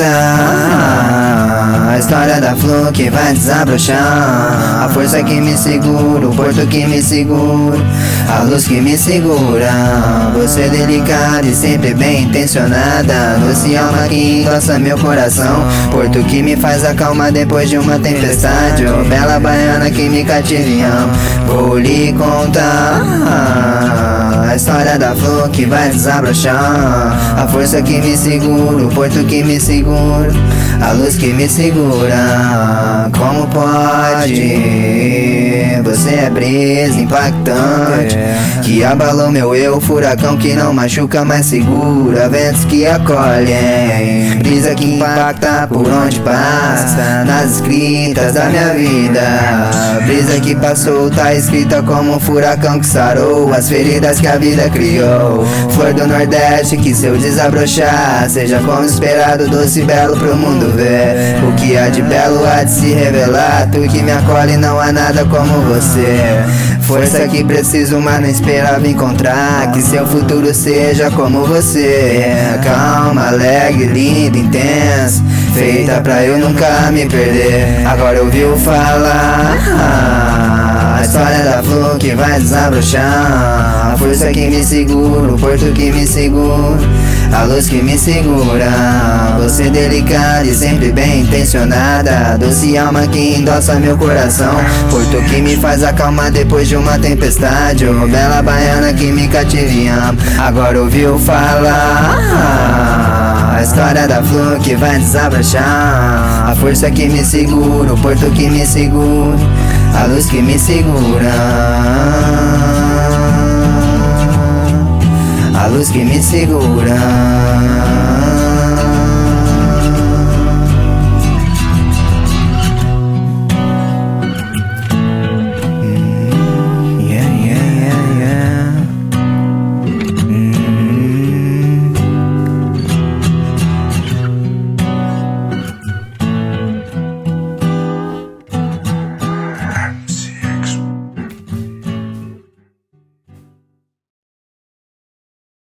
contar a história da flor que vai desabrochar, a força que me segura, o porto que me segura, a luz que me segura. Você é delicada e sempre bem intencionada, doce alma que endossa meu coração, porto que me faz acalmar depois de uma tempestade, oh, bela baiana que me cativa e ama. Vou lhe contar a história da flor que vai desabrochar, a força que me segura, o porto que me segura, a luz que me segura. Como pode? Você é brisa impactante que abalou meu eu, furacão que não machuca, mas segura, ventos que acolhem, brisa que impacta por onde passa, nas escritas da minha vida. Brisa que passou, tá escrita como um furacão que sarou as feridas que a vida criou. Flor do Nordeste que se eu desabrochar, seja como esperado, doce e belo pro mundo ver. O que há de belo há de se revelar, tu que me acolhe, não há nada como você. Força que preciso, mas não esperava encontrar, que seu futuro seja como você. Calma, alegre, linda, intensa, feita pra eu nunca me perder. Agora ouviu falar a história da flor que vai desabrochar, a força que me segura, o porto que me segura, a luz que me segura. Você é delicada e sempre bem intencionada, doce alma que endossa meu coração, porto que me faz acalmar depois de uma tempestade, oh, bela baiana que me cativa e ama. Agora ouviu falar a história da flor que vai desabrochar, a força que me segura, o porto que me segura, a luz que me segura, a luz que me segura.